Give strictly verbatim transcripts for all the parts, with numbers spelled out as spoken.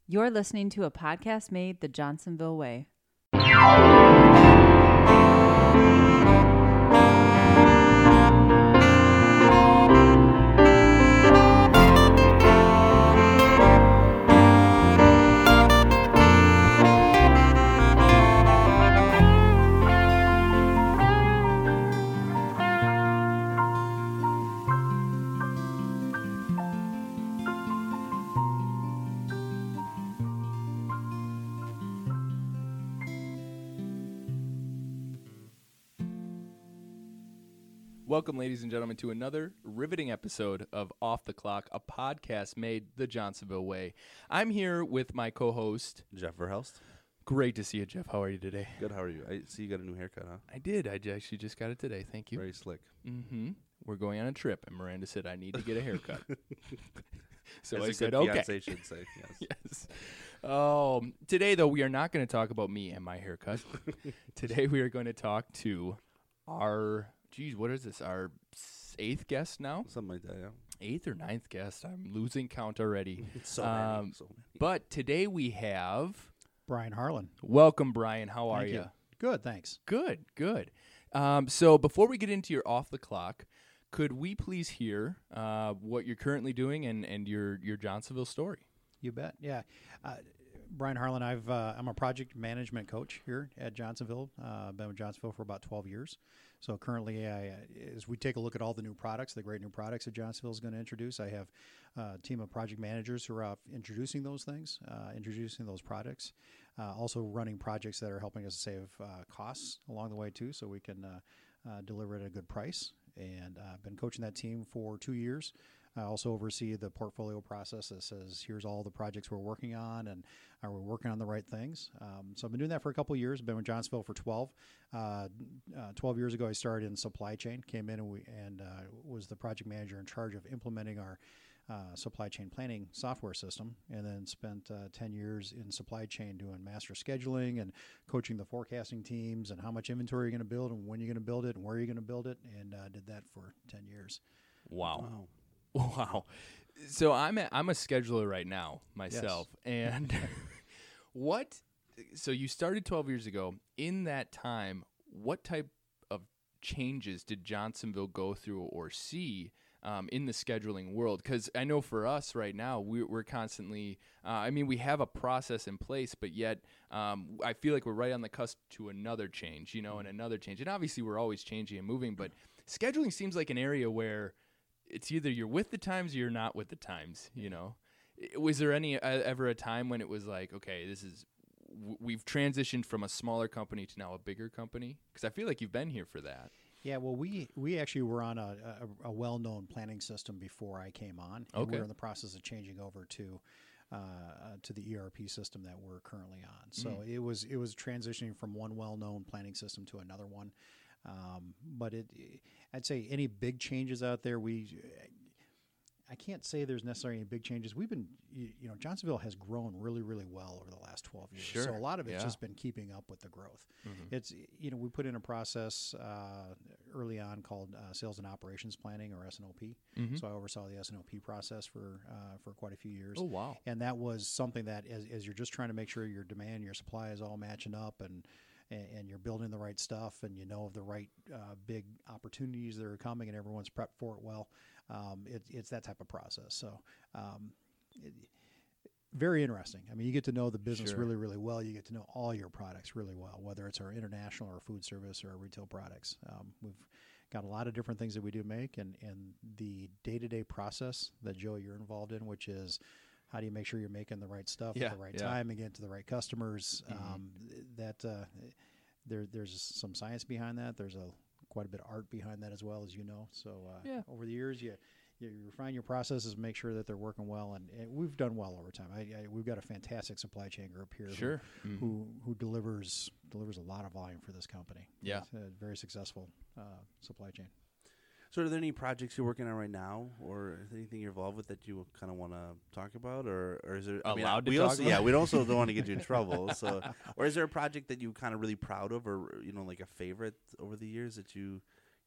You're listening to a podcast made the Johnsonville way. Welcome, ladies and gentlemen, to another riveting episode of Off the Clock, a podcast made the Johnsonville way. I'm here with my co-host, Jeff Verhelst. Great to see you, Jeff. How are you today? Good, how are you? I see you got a new haircut, huh? I did. I j- actually just got it today. Thank you. Very slick. Mm-hmm. We're going on a trip, and Miranda said I need to get a haircut. so As I a said, good okay. fiancé should say, yes. Yes. Um, today, though, we are not going to talk about me and my haircut. Today, we are going to talk to our, geez, what is this, our eighth guest now? Something like that, yeah. Eighth or ninth guest. I'm losing count already. so, Um, many, so many. But today we have, Brian Harlan. welcome, Brian. How are Thank you? you. Good, thanks. Good, good. Um, so before we get into your off the clock, could we please hear uh, what you're currently doing and, and your, your Johnsonville story? You bet. Yeah. Uh, Brian Harlan, I've, uh, I'm a project management coach here at Johnsonville. Uh, I've been with Johnsonville for about twelve years. So currently, I, as we take a look at all the new products, the great new products that Johnsonville is going to introduce, I have a team of project managers who are out introducing those things, uh, introducing those products, uh, also running projects that are helping us save uh, costs along the way too, so we can uh, uh, deliver at a good price. And I've uh, been coaching that team for two years. I also oversee the portfolio process that says, here's all the projects we're working on, and are we working on the right things? Um, so I've been doing that for a couple of years. Been with Johnsonville for twelve. Uh, uh, twelve years ago, I started in supply chain, came in and, we, and uh, was the project manager in charge of implementing our uh, supply chain planning software system, and then spent uh, ten years in supply chain doing master scheduling and coaching the forecasting teams and how much inventory you're going to build and when you're going to build it and where you're going to build it, and uh, did that for ten years. Wow. Wow. Wow. So I'm a, I'm a scheduler right now myself. Yes. And what, so you started twelve years ago. In that time, what type of changes did Johnsonville go through or see um, in the scheduling world? Because I know for us right now, we're, we're constantly, uh, I mean, we have a process in place, but yet um, I feel like we're right on the cusp to another change, you know, and another change. And obviously we're always changing and moving, but scheduling seems like an area where it's either you're with the times or you're not with the times, you know. Was there any uh, ever a time when it was like, okay, this is w- we've transitioned from a smaller company to now a bigger company? Because I feel like you've been here for that. Yeah, well, we we actually were on a, a, a well-known planning system before I came on. And Okay. We're in the process of changing over to uh, uh, to the E R P system that we're currently on. So Mm. it was it was transitioning from one well-known planning system to another one. Um, but it, I'd say any big changes out there, we, I can't say there's necessarily any big changes. We've been, you, you know, Johnsonville has grown really, really well over the last twelve years. Sure. So a lot of it's Yeah. just been keeping up with the growth. Mm-hmm. It's, you know, we put in a process uh, early on called uh, sales and operations planning, or S and O P. Mm-hmm. So I oversaw the S and O P process for uh, for quite a few years. Oh, wow. And that was something that, as, as you're just trying to make sure your demand, your supply is all matching up, and and, and you're building the right stuff, and you know of the right uh, big opportunities that are coming, and everyone's prepped for it well. Um, it, it's that type of process. So um, it, very interesting. I mean, you get to know the business Sure. really, really well. You get to know all your products really well, whether it's our international or food service or our retail products. Um, we've got a lot of different things that we do make, and, and the day-to-day process that, Joe, you're involved in, which is how do you make sure you're making the right stuff Yeah, at the right yeah. time and get to the right customers? Mhm. Um, that uh, there, there's some science behind that. There's a quite a bit of art behind that as well, as you know. So uh, Yeah. over the years, you you refine your processes, make sure that they're working well, and, and we've done well over time. I, I, we've got a fantastic supply chain group here Sure. who, Mhm. who who delivers delivers a lot of volume for this company. Yeah. It's a very successful uh, supply chain. So are there any projects you're working on right now, or is there anything you're involved with that you kind of want to talk about, or, or is there I mean, Allowed to we talk also, about? Yeah, we also don't want to get you in trouble. So, or is there a project that you're kind of really proud of, or, you know, like a favorite over the years that you, you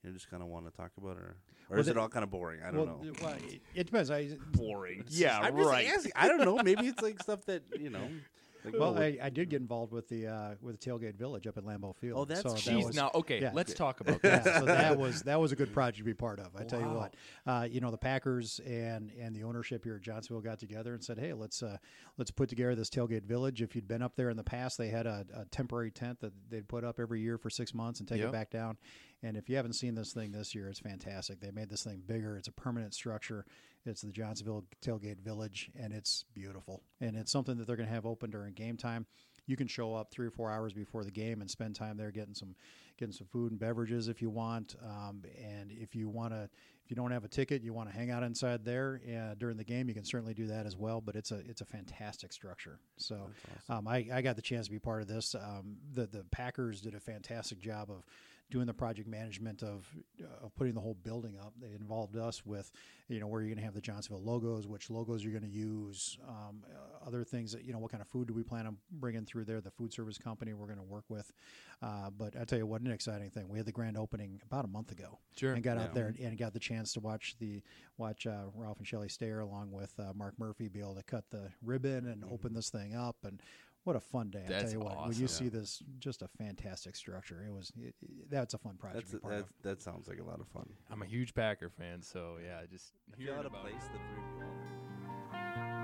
you just kind of want to talk about, or or Well, is it the- all kind of boring? I well, don't know. th- well, it, it depends. I, Boring. Yeah, I'm right. just asking. I don't know. Maybe it's like stuff that you know. Like, well, oh, I, I did get involved with the uh, with the Tailgate Village up at Lambeau Field. Oh, that's so cool. that Jeez, was, now okay, yeah. let's talk about yeah, that. so that was that was a good project to be part of. I tell you Wow. what, uh, you know, the Packers and and the ownership here at Johnsonville got together and said, hey, let's uh, let's put together this Tailgate Village. If you'd been up there in the past, they had a, a temporary tent that they'd put up every year for six months and take Yep. it back down. And if you haven't seen this thing this year, it's fantastic. They made this thing bigger. It's a permanent structure. It's the Johnsonville Tailgate Village, and it's beautiful. And it's something that they're going to have open during game time. You can show up three or four hours before the game and spend time there getting some getting some food and beverages if you want. Um, and if you want to, if you don't have a ticket, you want to hang out inside there uh, during the game, you can certainly do that as well. But it's a it's a fantastic structure. So um, I, I got the chance to be part of this. Um, the the Packers did a fantastic job of doing the project management of, uh, of putting the whole building up. They involved us with, you know, where you're going to have the Johnsonville logos, which logos you're going to use, um, uh, other things that, you know, what kind of food do we plan on bringing through there, the food service company we're going to work with. Uh, but I tell you what, an exciting thing. We had the grand opening about a month ago. Sure. And got Yeah. out there and got the chance to watch the watch uh, Ralph and Shelley Stayer along with uh, Mark Murphy be able to cut the ribbon and open this thing up. And what a fun day! I That's tell you what, when awesome. you see this, just a fantastic structure. It was it, it- that's a fun project That's to be part that, of. that sounds like a lot of fun. I'm a huge Packer fan, so yeah, just If you hearing had a about place, it. the three of you all.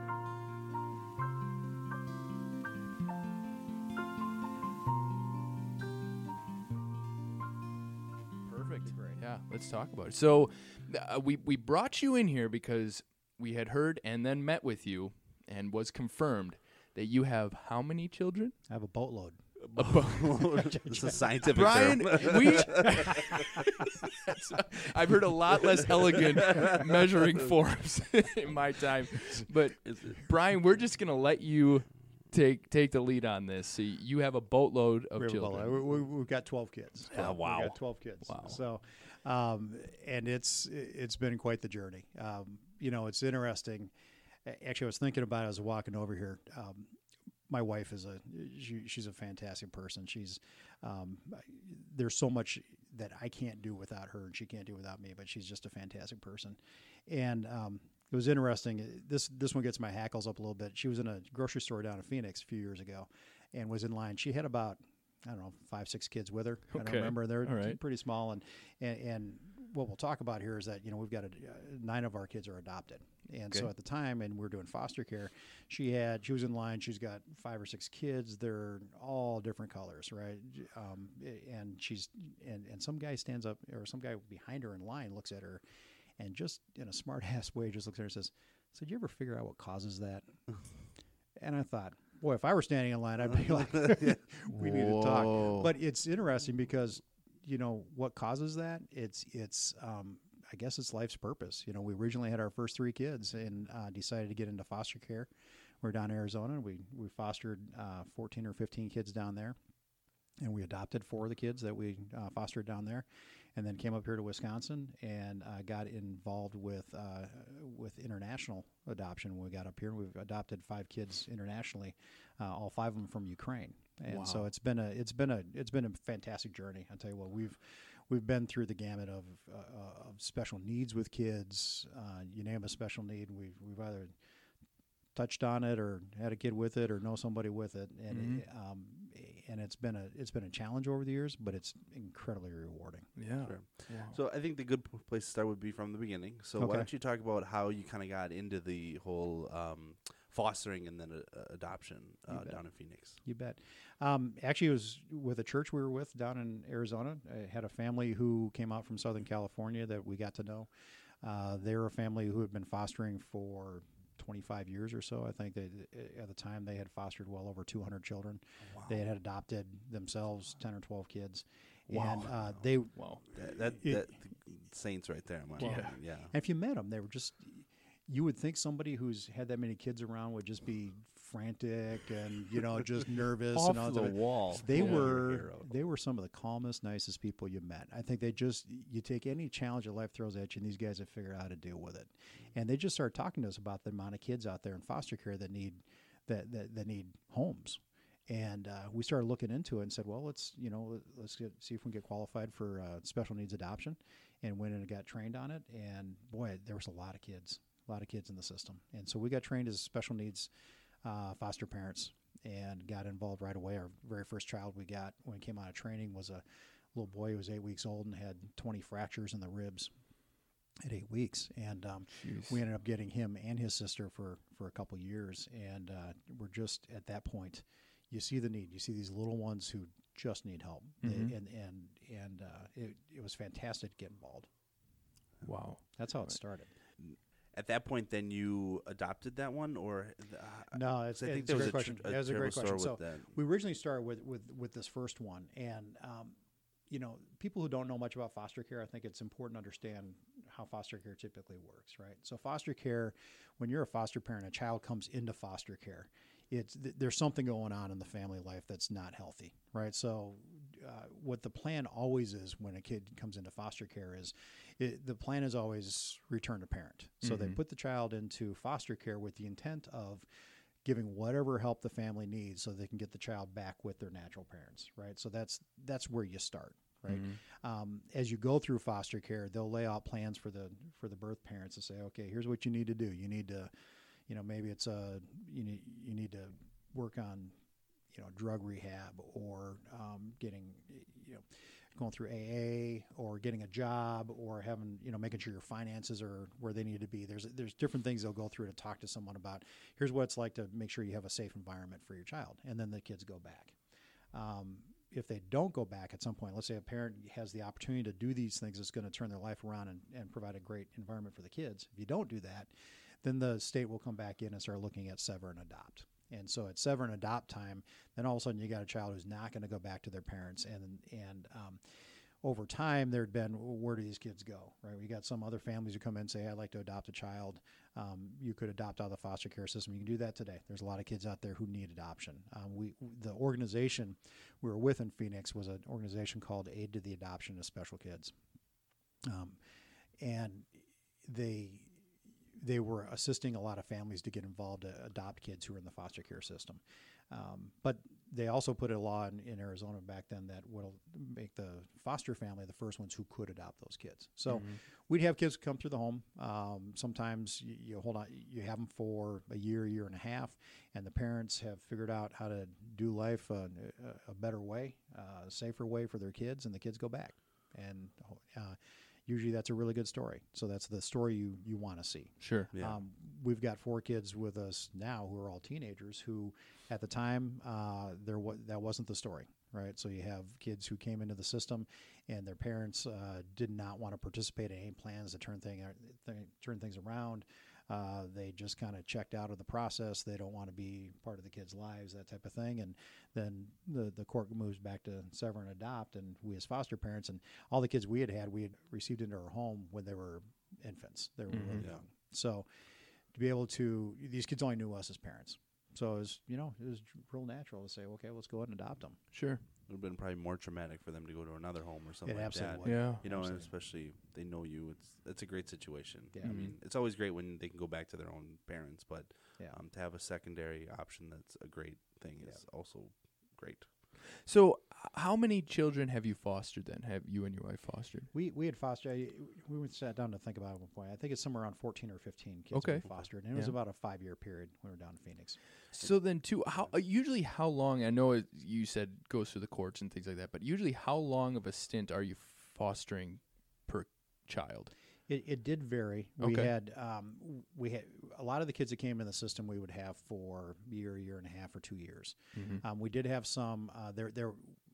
Perfect. Yeah, let's talk about it. So, uh, we we brought you in here because we had heard and then met with you, and was confirmed that you have how many children? I have a boatload. It's a scientific Brian, term. we. I've heard a lot less elegant measuring forms in my time, but Is it- Brian, we're just gonna let you take take the lead on this. So you have a boatload of We have a children. boatload. We, we, we've got twelve kids. Ah, wow. We've got twelve kids. Wow. So, um, and it's it's been quite the journey. Um, you know, it's interesting. A- Actually, I was thinking about it as I was walking over here. Um, my wife is a she, she's a fantastic person. She's um, there's so much that I can't do without her, and she can't do without me. But she's just a fantastic person. And um, it was interesting. This this one gets my hackles up a little bit. She was in a grocery store down in Phoenix a few years ago, and was in line. She had about I don't know five six kids with her. I Okay. don't remember. They're All right. pretty small, and, and and what we'll talk about here is that you know we've got a, uh, nine of our kids are adopted, and so Okay. at the time, and we're doing foster care. She had she was in line. She's got five or six kids. They're all different colors, right? Um, and she's and and some guy stands up or some guy behind her in line looks at her, and just in a smart ass way just looks at her and says, "So did you ever figure out what causes that?" And I thought, boy, if I were standing in line, I'd be like, we need to Whoa. talk. But it's interesting because, you know, what causes that? It's, it's, um, I guess it's life's purpose. You know, we originally had our first three kids and uh, decided to get into foster care. We're down in Arizona. We, we fostered uh, fourteen or fifteen kids down there. And we adopted four of the kids that we uh, fostered down there, and then came up here to Wisconsin and uh, got involved with uh, with international adoption. When we got up here, we've adopted five kids internationally, uh, all five of them from Ukraine. And Wow. so it's been a it's been a it's been a fantastic journey. I tell you what, we've we've been through the gamut of uh, of special needs with kids. Uh, you name a special need, we've we've either touched on it or had a kid with it or know somebody with it, and Mhm. it, um, and it's been a it's been a challenge over the years, but it's incredibly rewarding. Yeah. Sure. Wow. So I think the good p- place to start would be from the beginning. So Okay. why don't you talk about how you kind of got into the whole um, fostering and then uh, adoption You uh, bet. down in Phoenix? You bet. Um, actually, it was with a church we were with down in Arizona. I had a family who came out from Southern California that we got to know. Uh, they were a family who had been fostering for twenty-five years or so. I think that at the time they had fostered well over two hundred children. They had adopted themselves ten or twelve kids. Wow. And uh, they, Wow. That, that, It- that saints right there. in my Yeah. opinion. Yeah. and if you met them, they were just, you would think somebody who's had that many kids around would just be frantic and, you know, just nervous. Off and all the that. wall. They Yeah. were they were some of the calmest, nicest people you met. I think they just you take any challenge that life throws at you, and these guys have figured out how to deal with it. And they just started talking to us about the amount of kids out there in foster care that need that that, that need homes. And uh, we started looking into it and said, well, let's you know let's get, see if we can get qualified for uh, special needs adoption, and went in and got trained on it. And boy, there was a lot of kids, a lot of kids in the system. And so we got trained as special needs uh, foster parents and got involved right away. Our very first child we got when we came out of training was a little boy who was eight weeks old and had twenty fractures in the ribs at eight weeks. And um, we ended up getting him and his sister for, for a couple years. And uh, we're just at that point. You see the need. You see these little ones who just need help, Mm-hmm. and and and uh, it it was fantastic to get involved. Wow. That's how it started. At that point, then you adopted that one, or uh, No, it's, 'cause I think it's there a was great a, question. tr- a That was a great terrible question. story So with that. we originally started with with with this first one, and um, you know, people who don't know much about foster care, I think it's important to understand how foster care typically works, right? So foster care, when you're a foster parent, a child comes into foster care. It's th- there's something going on in the family life that's not healthy, right? So, uh, what the plan always is when a kid comes into foster care is, it, the plan is always return to parent. So they Mhm. put the child into foster care with the intent of giving whatever help the family needs, so they can get the child back with their natural parents, right? So that's that's where you start, right? Mhm. Um, as you go through foster care, they'll lay out plans for the for the birth parents to say, okay, here's what you need to do. You need to You know, maybe it's a you need you need to work on, you know, drug rehab, or um, getting, you know, going through A A, or getting a job, or having, you know, making sure your finances are where they need to be. There's there's different things they'll go through to talk to someone about. Here's what it's like to make sure you have a safe environment for your child, and then the kids go back. Um, if they don't go back at some point, let's say a parent has the opportunity to do these things, it's going to turn their life around and, and provide a great environment for the kids. If you don't do that, then the state will come back in and start looking at sever and adopt. And so at sever and adopt time, then all of a sudden you got a child who's not going to go back to their parents. And and um, over time, there'd been, well, where do these kids go, right? We got some other families who come in and say, I'd like to adopt a child. Um, you could adopt out of the foster care system. You can do that today. There's a lot of kids out there who need adoption. Um, we the organization we were with in Phoenix was an organization called Aid to the Adoption of Special Kids. Um, and they... they were assisting a lot of families to get involved to adopt kids who were in the foster care system. Um, but they also put a law in, in Arizona back then that will make the foster family the first ones who could adopt those kids. So Mhm. we'd have kids come through the home. Um, sometimes you, you hold on, you have them for a year, year and a half, and the parents have figured out how to do life uh, a, a better way, uh, a safer way for their kids, and the kids go back. And uh, usually that's a really good story. So that's the story you, you want to see. Sure. Yeah. Um, we've got four kids with us now who are all teenagers who, at the time, uh, there wa- that wasn't the story, right? So you have kids who came into the system, and their parents uh, did not want to participate in any plans to turn thing th- turn things around. Uh, they just kind of checked out of the process. They don't want to be part of the kids' lives, that type of thing. And then the the court moves back to sever and adopt, and we as foster parents and all the kids we had had, we had received into our home when they were infants. They were Mhm. really Yeah. young. So to be able to, these kids only knew us as parents. So it was, you know, it was real natural to say, okay, let's go ahead and adopt them. Sure. It would have been probably more traumatic for them to go to another home or something It like absolutely that. would. Yeah. You know, and Absolutely. especially they know you. It's it's a great situation. Yeah. I mean, it's always great when they can go back to their own parents, but Yeah. um, to have a secondary option that's a great thing is also great. So, h- how many children have you fostered then? Have you and your wife fostered? We we had foster. I- We went sat down to think about it at one point. I think it's somewhere around fourteen or fifteen kids Okay. that we fostered, and it was Yeah. about a five year period when we were down in Phoenix. So then, too, how uh, usually how long? I know it, you said goes through the courts and things like that, but usually how long of a stint are you fostering per child? It, it did vary. We Okay. had um, w- we had a lot of the kids that came in the system we would have for a year, year and a half, or two years. Mm-hmm. Um, we did have some. Uh, there, there.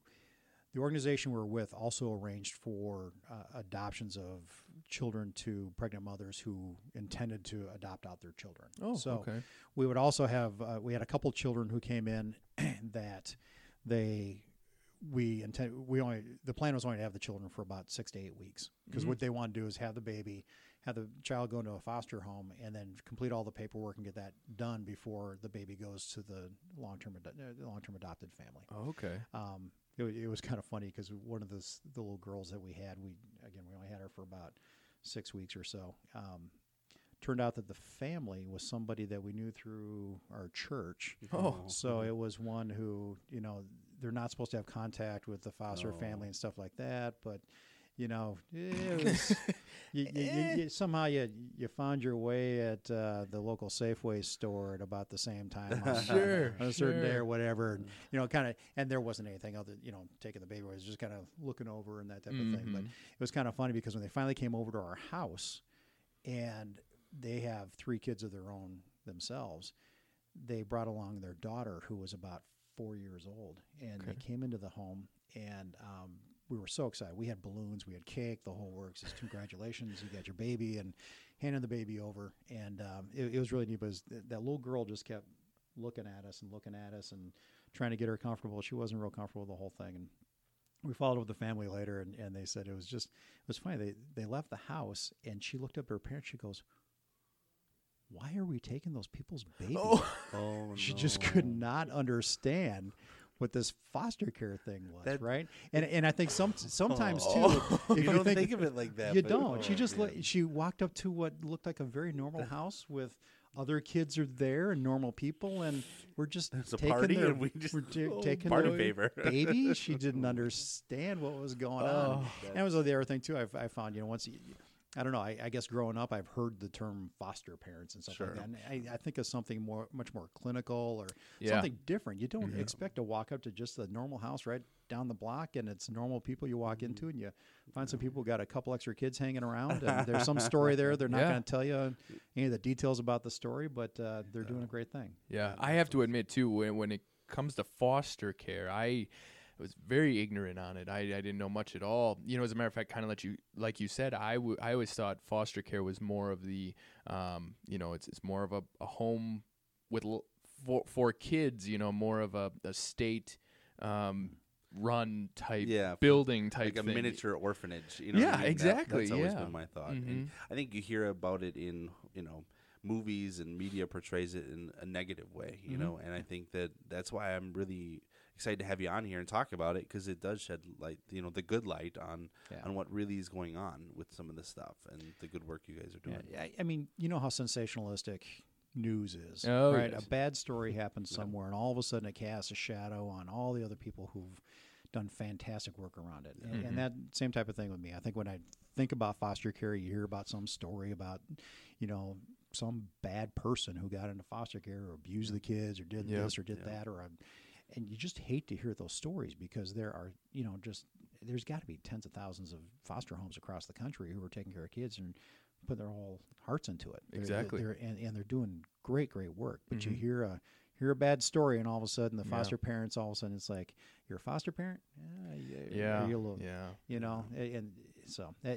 The organization we were with also arranged for uh, adoptions of children to pregnant mothers who intended to adopt out their children. Oh, so okay. we would also have. Uh, we had a couple children who came in that they. We intend. We only. The plan was only to have the children for about six to eight weeks because Mhm. what they want to do is have the baby, have the child go into a foster home, and then complete all the paperwork and get that done before the baby goes to the long term long term adopted family. Oh, okay. Um, it, wa- it was kind of funny because one of the s- the little girls that we had, we again we only had her for about six weeks or so. Um, turned out that the family was somebody that we knew through our church. Oh. So it was one who, you know, they're not supposed to have contact with the foster Oh. family and stuff like that, but you know, it was you, you, you, you, somehow you you found your way at uh, the local Safeway store at about the same time on, Sure, on a certain day sure. or whatever, and, you know, kind of, and there wasn't anything other, you know, taking the baby away. It was just kind of looking over and that type of thing. But Mhm. it was kind of funny because when they finally came over to our house, and they have three kids of their own themselves, they brought along their daughter who was about four years old, and Okay. they came into the home, and um, we were so excited. We had balloons, we had cake, the whole works. It's congratulations, you got your baby, and handed the baby over, and um, it, it was really neat. Because th- that little girl just kept looking at us and looking at us and trying to get her comfortable. She wasn't real comfortable with the whole thing, and we followed up with the family later, and, and they said it was just it was funny. They they left the house, and she looked up at her parents. She goes, "Why are we taking those people's babies?" Oh. Oh, She no. just could not understand what this foster care thing was, That- right? And and I think some sometimes Oh. too, if You don't think of it like that, you but- don't. She oh, just man. look, she walked up to what looked like a very normal house with other kids are there and normal people, and we're just It's a taking party, their, and we just we're ta- Oh, taking party their favor. baby. She didn't understand what was going on. Oh. And that was the other thing too. I, I found, you know, once you, I don't know. I, I guess growing up, I've heard the term foster parents and stuff Sure. like that. And I, I think of something more, much more clinical or Yeah. something different. You don't Mm-hmm. expect to walk up to just a normal house right down the block, and it's normal people you walk into, and you find some people who got a couple extra kids hanging around, and there's some story there. They're not Yeah. going to tell you any of the details about the story, but uh, they're doing a great thing. Yeah, I have to admit too, when when it comes to foster care, I was very ignorant on it. I, I didn't know much at all. You know, as a matter of fact, kind of let you like you said, I, w- I always thought foster care was more of the, um, you know, it's it's more of a, a home with l- for for kids. You know, more of a, a state. Um, run type Yeah, building type like a thing. miniature orphanage. You know what Yeah, I mean? That- exactly, that's always yeah. been my thought. Mhm. And I think you hear about it in, you know, movies, and media portrays it in a negative way, you Mhm. know, and I think that that's why I'm really excited to have you on here and talk about it, because it does shed light, you know, the good light on Yeah. on what really is going on with some of this stuff and the good work you guys are doing. Yeah, I, I mean, you know how sensationalistic news is, Oh, right? yes. A bad story happens somewhere, and all of a sudden it casts a shadow on all the other people who've done fantastic work around it. And, Mhm. and that same type of thing with me. I think when I think about foster care, you hear about some story about, you know, some bad person who got into foster care or abused the kids or did Yep. this or did Yeah. that, or a, and you just hate to hear those stories, because there are, you know, just there's got to be tens of thousands of foster homes across the country who are taking care of kids and put their whole hearts into it. They're- Exactly. they're, and, and they're doing great, great work. But Mhm. you hear a hear a bad story, and all of a sudden the Yeah. foster parents, all of a sudden it's like, you're a foster parent? Yeah, yeah, Yeah, are you a little, yeah. you know, a- and so uh,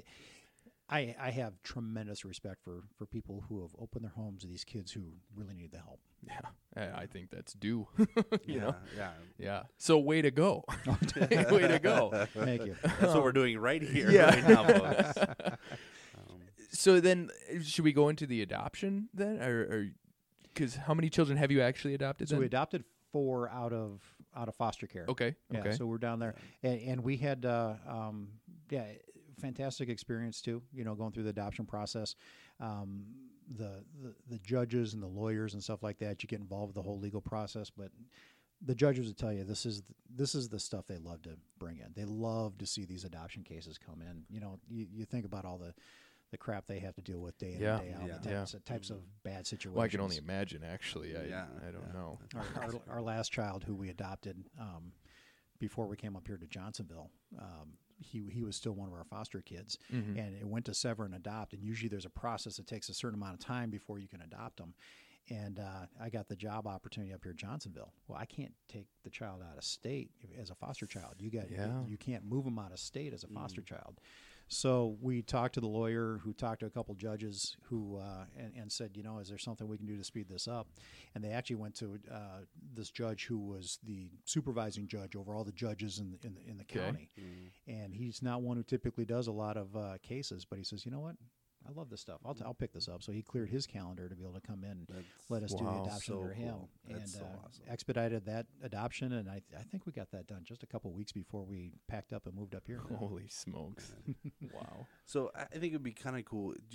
I I have tremendous respect for for people who have opened their homes to these kids who really need the help. Yeah, I I think that's due. you yeah, know, yeah. yeah. So way to go, way to go. Thank you. That's what we're doing right here, Yeah. right now, folks. Um, So then, uh, should we go into the adoption then, or because how many children have you actually adopted? So then? we adopted four out of out of foster care. Okay. Yeah, Okay. so we're down there, and, and we had, uh, um, yeah, fantastic experience too. You know, going through the adoption process, um, the, the the judges and the lawyers and stuff like that. You get involved with the whole legal process, but the judges will tell you this is th- this is the stuff they love to bring in. They love to see these adoption cases come in. You know, you, you think about all the the crap they have to deal with day in Yeah. and day out, Yeah. the types, types of bad situations. Well, I can only imagine. Actually, I Yeah, I don't yeah. know. our, our, our last child who we adopted um, before we came up here to Johnsonville, um, he he was still one of our foster kids, Mhm. and it went to sever and adopt. And usually there's a process that takes a certain amount of time before you can adopt them. And uh, I got the job opportunity up here at Johnsonville. Well, I can't take the child out of state if- as a foster child. You got Yeah. you, you can't move them out of state as a foster child. So we talked to the lawyer, who talked to a couple judges, who uh, and, and said, you know, is there something we can do to speed this up? And they actually went to uh, this judge who was the supervising judge over all the judges in the, in the, in the Okay. county. And he's not one who typically does a lot of uh, cases, but he says, you know what? I love this stuff. I'll, t- I'll pick this up. So he cleared his calendar to be able to come in, That's let us do wow. the adoption so for him, cool. and That's so uh, awesome. expedited that adoption. And I, I think we got that done just a couple weeks before we packed up and moved up here. Holy smokes! Wow. So I I think it'd be kind of cool. Do you,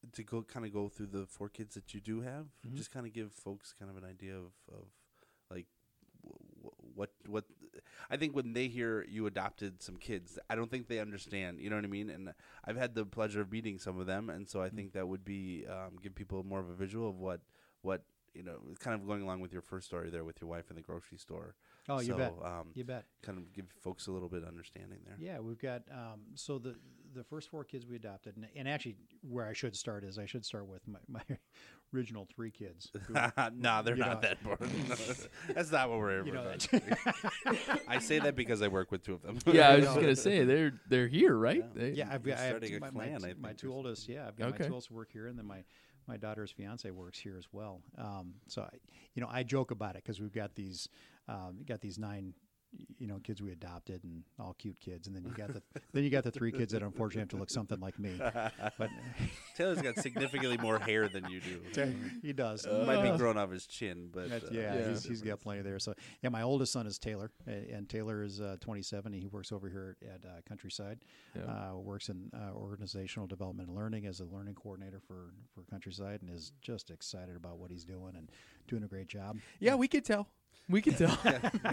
to go kind of go through the four kids that you do have, Mhm. just kind of give folks kind of an idea of, of like w- what what I think when they hear you adopted some kids, I don't think they understand. You know what I mean? And I've had the pleasure of meeting some of them, and so I Mm. think that would be um, give people more of a visual of what what you know, kind of going along with your first story there with your wife in the grocery store. Oh, you so, bet. Um, You bet. kind of give folks a little bit of understanding there. Yeah, we've got um, so the the first four kids we adopted, and, and actually where I should start is I should start with my, my original three kids. who- nah, they're you not know, that important. That's not what we're here You for. know, Doug. I say that because I work with two of them. Yeah, I was You just know. gonna say they're they're here, right? Yeah. They- Yeah, I've You're got I have starting two, a my, clan, my, I t- think, my or two something. oldest. Yeah, I've got Okay. my two oldest work here, and then my my daughter's fiance works here as well. Um, so I, you know, I joke about it because we've got these um, got these nine. You know, kids we adopted and all cute kids, and then you got the then you got the three kids that unfortunately have to look something like me. But Taylor's got significantly more hair than you do. he does. Might be growing off his chin, but That's, uh, yeah, Yeah. he's, he's got plenty there. So yeah, my oldest son is Taylor, a- and Taylor is uh, twenty-seven. And he works over here at uh, Countryside. Yeah. Uh, works in uh, organizational development and learning as a learning coordinator for for Countryside, and is just excited about what he's doing and doing a great job. Yeah, we could tell. We could tell.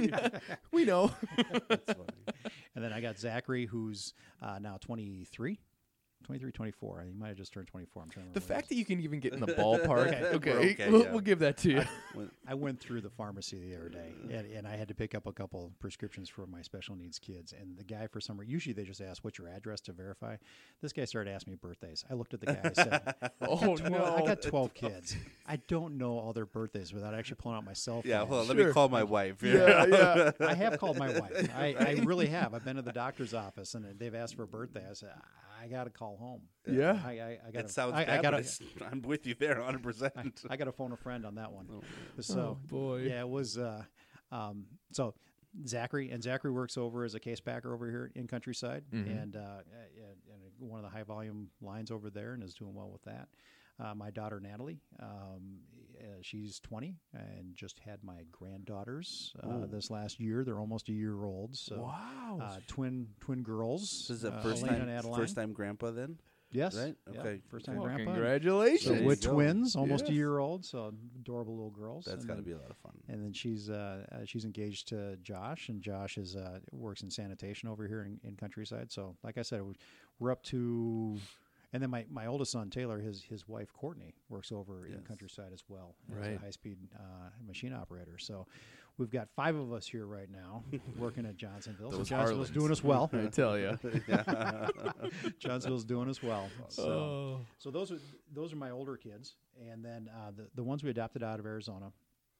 We know. that's funny. And then I got Zachary, who's uh, now twenty-three. twenty-three, twenty-four. He might have just turned twenty-four. I'm trying to remember. The what he fact that you can even get in the ballpark, Okay. okay, We're okay, we'll, yeah. we'll give that to you. When- I went through the pharmacy the other day, and, and I had to pick up a couple prescriptions for my special needs kids. And the guy, for some reason, usually they just ask, what's your address to verify? This guy started asking me birthdays. I looked at the guy and said, Oh twelve, no! I got twelve kids. I don't know all their birthdays without actually pulling out my cell phone. yeah, hold on. Let Sure. me call my wife. Yeah, yeah. I have called my wife. I, I really have. I've been to the doctor's office, and they've asked for a birthday. I said, I got to call home. Yeah. I, I, I got It sounds I, bad, I gotta, but it's, I'm with you there one hundred percent. I, I got to phone a friend on that one. Oh, So, Oh, boy. yeah, it was. Uh, um, so Zachary and Zachary works over as a case packer over here in Countryside, Mhm. and, uh, and and one of the high volume lines over there, and is doing well with that. Uh, my daughter Natalie, um, uh, she's twenty and just had my granddaughters uh, Ooh. this last year. They're almost a year old. So Wow. uh, twin twin girls. This is the uh, first Elena time, and Adeline. first time grandpa then? Yes. right? Yeah, Okay. First time Well, grandpa. So congratulations. There you with go. twins, almost Yes. a year old. So adorable little girls. That's And got to then- be a lot of fun. And then she's uh, uh, she's engaged to Josh, and Josh is uh, works in sanitation over here in, in Countryside. So, like I said, we- we're up to, and then my, my oldest son Taylor, his his wife Courtney works over in Yes. Countryside as well as Right. a high speed uh, machine operator. So, we've got five of us here right now working at Johnsonville. So Those Johnsonville's Harleys. doing us well. I tell you. Johnsonville's doing us well. So. Oh. So those are those are my older kids, and then uh, the the ones we adopted out of Arizona.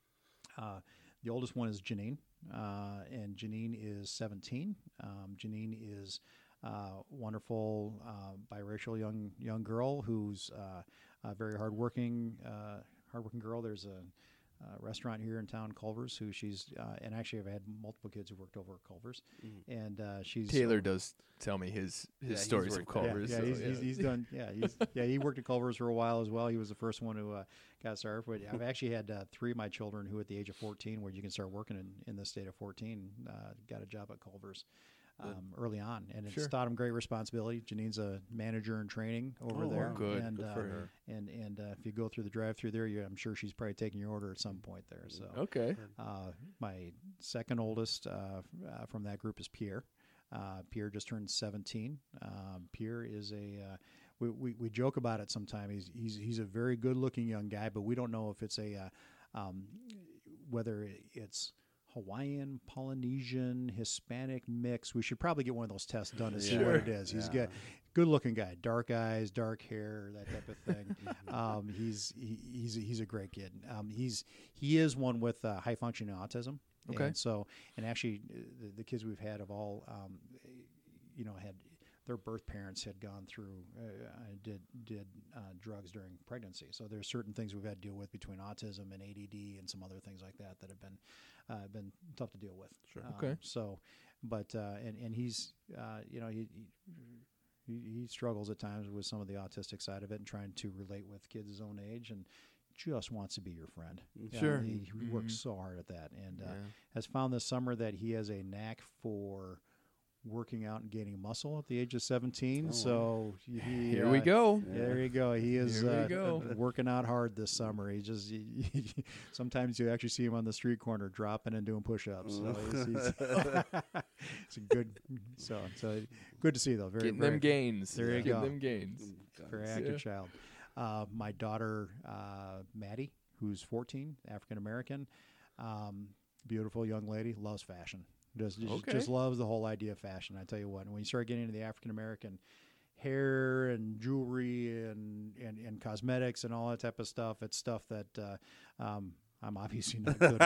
Uh, the oldest one is Janine, uh, and Janine is seventeen. Um, Janine is uh, wonderful uh, biracial young young girl who's uh, a very hardworking uh, hardworking girl. There's a uh, restaurant here in town, Culver's, who she's uh, and actually I've had multiple kids who worked over at Culver's, and uh, she's Taylor does tell me his his Yeah, he's stories of worked there. Culver's. yeah, yeah, so, he's, He's, he's done. Yeah, he's, yeah, he worked at Culver's for a while as well. He was the first one who uh, got started. But I've actually had uh, three of my children who, at the age of fourteen, where you can start working in, in the state of fourteen, uh, got a job at Culver's um, early on, and it's Sure. taught them great responsibility. Janine's a manager in training over Oh, there. wow. Good. And, Good uh, for her. And and uh, if you go through the drive-through there, you, I'm sure she's probably taking your order at some point there. So. Okay. Uh, my second oldest uh, f- uh, from that group is Pierre. Uh, Pierre just turned seventeen. Um, Pierre is a uh, we, we we joke about it sometime. He's he's he's a very good-looking young guy, but we don't know if it's a uh, um, whether it's Hawaiian, Polynesian, Hispanic mix. We should probably get one of those tests done to see Sure. what it is. He's Yeah. got good-looking guy, dark eyes, dark hair, that type of thing. um, he's he, he's he's a great kid. Um, he's he is one with uh, high functioning autism. Okay. And so, and actually, uh, the, the kids we've had have all, um, you know, had their birth parents had gone through uh, did did uh, drugs during pregnancy. So there's certain things we've had to deal with between autism and A D D and some other things like that that have been uh, been tough to deal with. Sure. Um, Okay. So, but uh, and and he's uh, you know he. he he struggles at times with some of the autistic side of it and trying to relate with kids his own age and just wants to be your friend. Yeah, Sure. he, he works Mhm. so hard at that and uh, Yeah. has found this summer that he has a knack for working out and gaining muscle at the age of seventeen. Oh, so he, Here uh, we go. Yeah. There you go. He is Here we uh, go. working out hard this summer. He just he, sometimes you actually see him on the street corner dropping and doing push-ups. So he's, he's, it's a good. So so good to see though. Very Getting very, them gains. There you Getting go. them gains. very God. active Yeah. child. Uh, my daughter uh, Maddie, who's fourteen, African American, um, beautiful young lady, loves fashion. Just just, Okay. just loves the whole idea of fashion. I tell you what, when you start getting into the African American hair and jewelry and, and, and cosmetics and all that type of stuff, it's stuff that uh, um, I'm obviously not good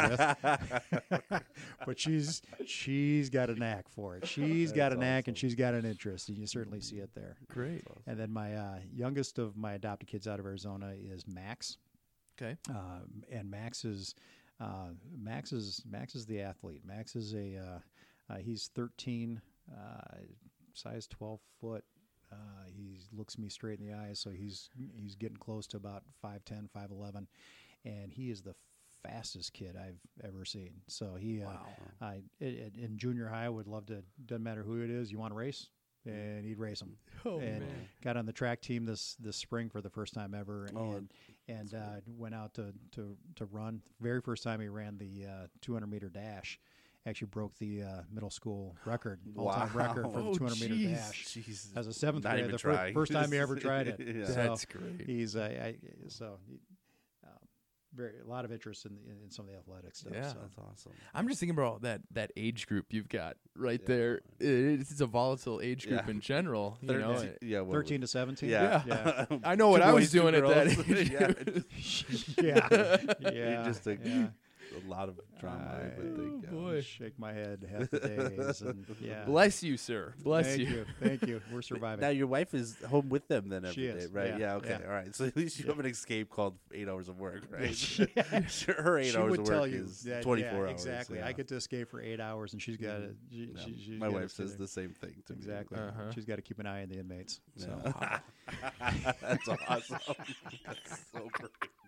with. But she's she's got a knack for it. She's got a That's knack and awesome. she's got an interest, and you certainly see it there. Great. And then my uh, youngest of my adopted kids out of Arizona is Max. Okay. Um, and Max is uh, Max is Max is the athlete. Max is a uh, uh, he's thirteen, uh, size twelve foot. Uh, he looks me straight in the eyes, so he's he's getting close to about five ten, five eleven, and he is the fastest kid I've ever seen. So he, uh, I in, in junior high would love to. Doesn't matter who it is. You want to race, and he'd race him. Oh, and man. got on the track team this this spring for the first time ever, Oh, and and uh, went out to, to to run. Very first time he ran the uh, two hundred meter dash, actually broke the uh, middle school record, all time Wow. record for Oh, the two hundred meter jeez. dash. Jeez. As a seventh Not grader, even the fir- trying. first time he ever tried it. Yeah. So That's great. he's uh, I, so he, um, very a lot of interest in, in, in some of the athletic stuff. Yeah. so. That's awesome. I'm just thinking about that that age group you've got right Yeah. there. It's a volatile age group Yeah. in general. You know, Thirteen- yeah, what thirteen to was- seventeen. Yeah. yeah, I know what Two I was boys, two doing at that girls. age. Yeah. yeah, yeah. just a, yeah. a lot of drama, I I- would think. Oh, yeah. boy. Shake my head half the days, and yeah. Bless you, sir. Bless Thank you. you. Thank you. We're surviving. Now your wife is home with them then every She day, is, right? yeah, Yeah. okay. yeah. All right. So at least you Yeah. have an escape called eight hours of work, right? Yeah. Sure, her eight she hours would of tell work you is that, twenty-four yeah, hours. exactly. yeah. I get to escape for eight hours, and she's got to. She, Yeah. she, she's My gotta wife sit says there. the same thing to Exactly. me. Uh-huh. She's got to keep an eye on the inmates. So. Yeah. That's awesome. That's so great.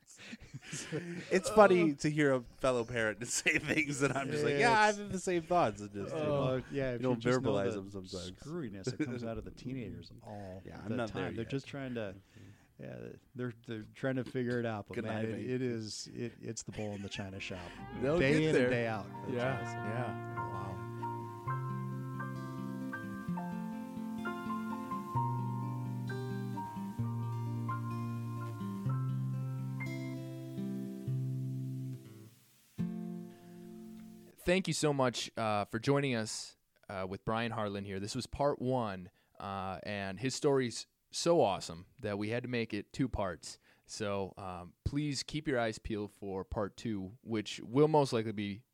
It's funny to hear a fellow parent to say things that I'm just like, yeah, I It's- have the same thoughts. And just, you know, Well, yeah, if you don't just know verbalize the them sometimes. Screwiness that comes out of the teenagers all Yeah, I'm the not time. there They're yet. just trying to. Yeah, they're they're trying to figure it out, but Good man, night, it, mate. it is it, it's the bull in the china shop, They'll day get in there. and day out. That's Yeah. awesome. Yeah. Wow. Thank you so much uh, for joining us uh, with Brian Harlan here. This was part one, uh, and his story's so awesome that we had to make it two parts. So um, please keep your eyes peeled for part two, which will most likely be